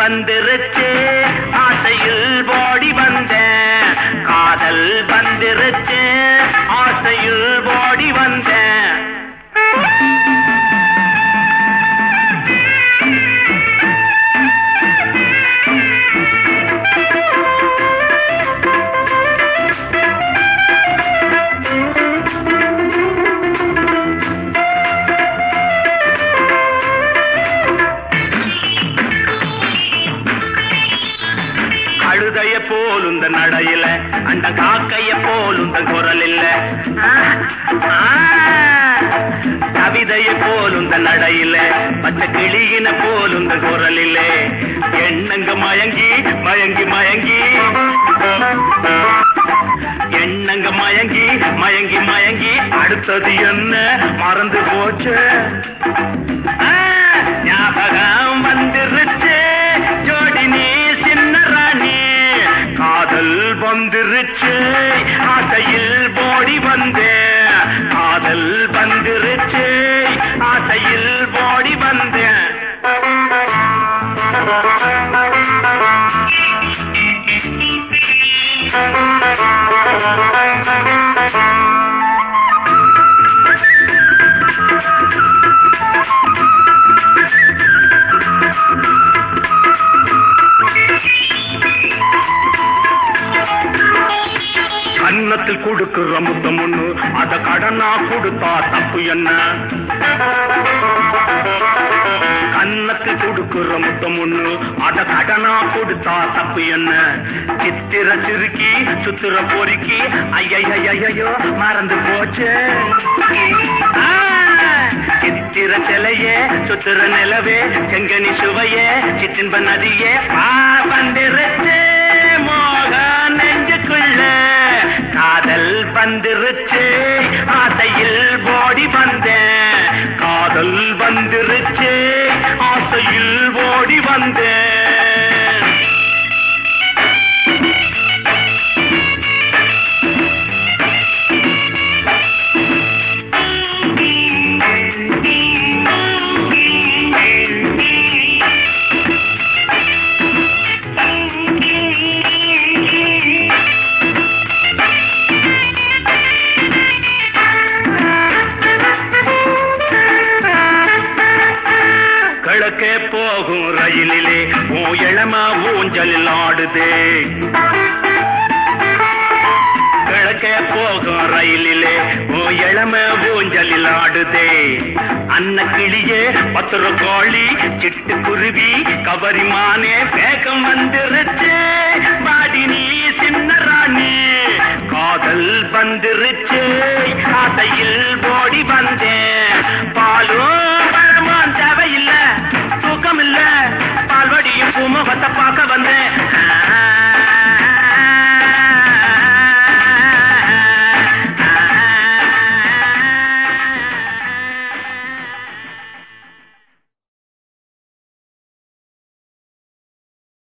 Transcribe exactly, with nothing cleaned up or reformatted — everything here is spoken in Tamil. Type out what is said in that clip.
வந்துருச்சு ஆசையில் ஓடி வந்தேன் காதல் வந்துருச்சு ஆசையில் ஓடி வந்தேன் கழுதைய போலுந்த நடையில அந்த காக்கைய போலுந்த குரல் இல்ல கவிதைய போலுந்த நடையில பச்சை கிளியின போலுந்த குரல் இல்ல எண்ணங்க மயங்கி மயங்கி மயங்கி எண்ணங்க மயங்கி மயங்கி மயங்கி அடுத்தது என்ன மறந்து போச்சு ஞாபகம் வந்துருச்சு ஜோடி நீ சின்ன ராணி காதல் வந்துருச்சு ஆசையில் ஓடி வந்தேன் காதல் வந்துருச்சு ஆசையில் ஓடி வந்தேன் கன்னத்தில் கொடுக்குற முத்தம் ஒண்ணு அத கடனா கொடுத்தா தப்பு என்ன கன்னத்தில் கொடுக்குற முத்தம் ஒண்ணு அத கடனா கொடுத்தா தப்பு என்ன சித்திர சிறுக்கி சுத்திர பொறுக்கி ஐயோ மறந்து போச்சு சித்திர சிலையே சுத்திர நிலவே செங்கனி சுவையே சிற்றின்ப நதியே பா வந்திருச்சு மோக நெஞ்சுக்குள்ள காதல் வந்துருச்சு ஆசையில் ஓடி வந்தேன் காதல் வந்துருச்சு ஆசையில் ஓடி வந்தேன் கிழக்கே போகும் ரயிலிலே ஓ இளமா ஊஞ்சலில் ஆடுதே கிழக்கே போகும் ரயிலிலே ஓ இளம ஊஞ்சலில் ஆடுதே அன்ன கிளியே பத்திர கோழி சிட்டு குருவி கவரிமானே வேகம் வந்துருச்சு பாடி நீ சின்ன ராணி காதல் வந்துருச்சு ஆசையில்